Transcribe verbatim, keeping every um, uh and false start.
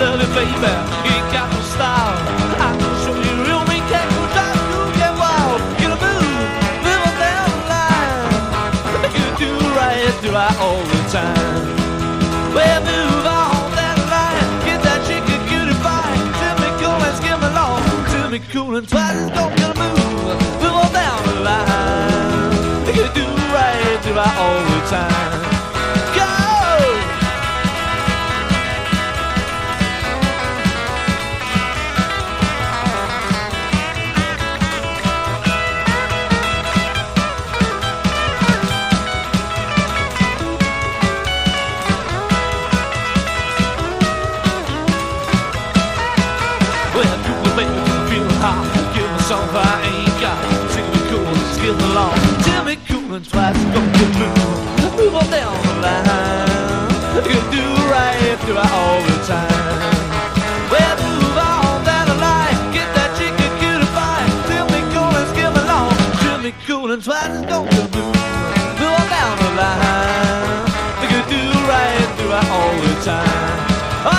early, baby, you ain't got no style. I can show you real me, can't go down, you get wild. Get a move, live on down the line. You do right, do I all the time. Well, move on that line, get that chicken cutie pie. Tell me cool and skim along, tell me cool and twice. Don't get a move, move on down the line. You do right, do I all the time. Give me something I ain't got. Sing me cool and skip along. Tell me cool and twice, don't get move. Move on down the line. You do right, do I all the time. Well, move on down the line. Get that chicken cutie pie. Tell me cool and skip along. Tell me cool and twice, don't get move.